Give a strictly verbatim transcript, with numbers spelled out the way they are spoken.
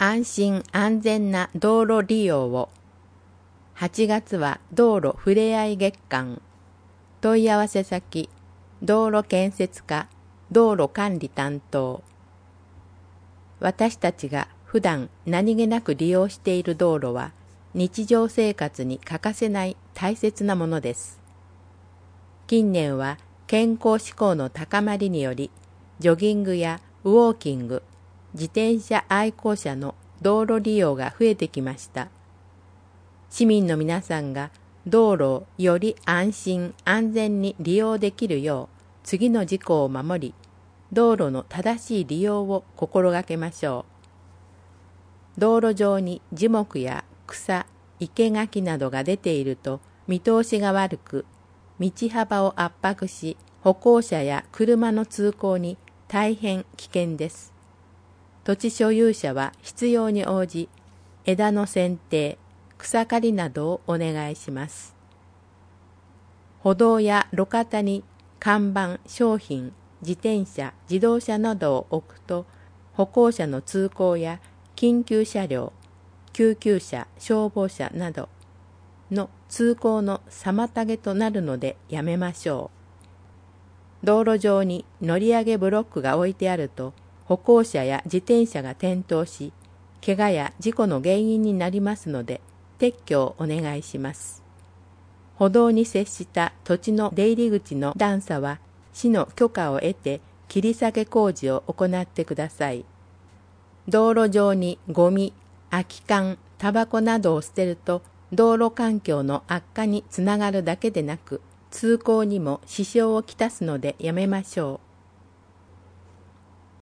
安心安全な道路利用を。はちがつは道路ふれあい月間。問い合わせ先、道路建設課、道路管理担当。私たちが普段何気なく利用している道路は、日常生活に欠かせない大切なものです。近年は健康志向の高まりにより、ジョギングやウォーキング、自転車愛好者の道路利用が増えてきました。市民の皆さんが道路をより安心安全に利用できるよう、次の事項を守り、道路の正しい利用を心がけましょう。道路上に樹木や草、生垣などが出ていると見通しが悪く、道幅を圧迫し、歩行者や車の通行に大変危険です。土地所有者は必要に応じ、枝の剪定、草刈りなどをお願いします。歩道や路肩に看板、商品、自転車、自動車などを置くと、歩行者の通行や緊急車両、救急車、消防車などの通行の妨げとなるのでやめましょう。道路上に乗り上げブロックが置いてあると、歩行者や自転車が転倒し、怪我や事故の原因になりますので、撤去をお願いします。歩道に接した土地の出入り口の段差は、市の許可を得て切り下げ工事を行ってください。道路上にゴミ、空き缶、タバコなどを捨てると、道路環境の悪化につながるだけでなく、通行にも支障をきたすのでやめましょう。